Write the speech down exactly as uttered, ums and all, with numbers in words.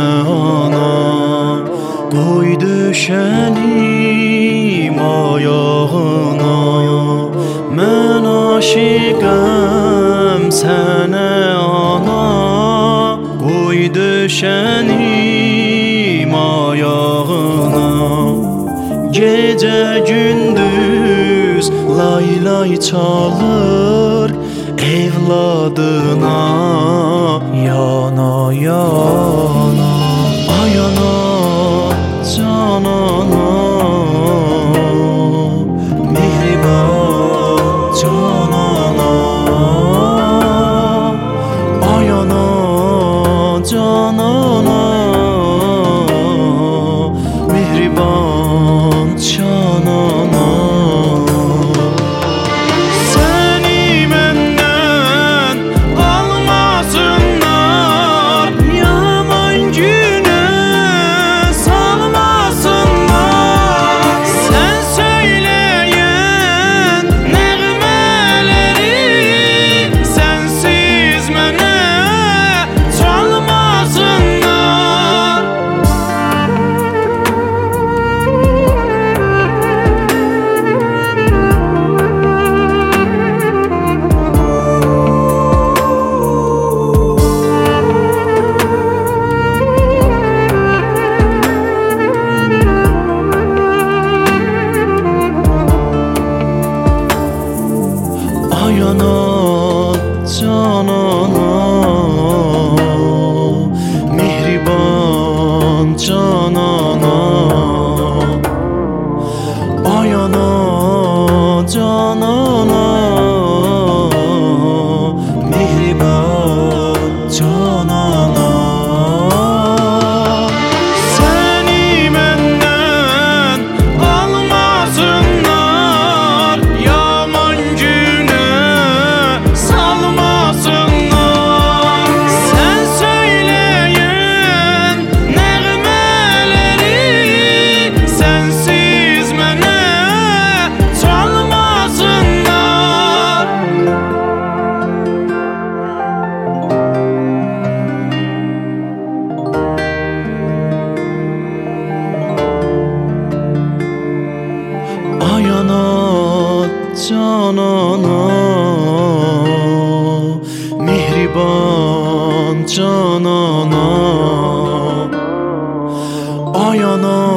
ana, qoy düşənim ayağına. Mən aşiqəm sənə ana, qoy düşənim ayağına. Gecə gündüz lay lay çalır evladına, yana yana. Ay ana, can ana, mehriban can ana. Ay ana, can ana, mehriban can ana. Ay ana, can ana, mehriban can ana. Ay ana, can ana, mehriban can ana. Ay ana, can ana, mehriban can ana. Ay ana.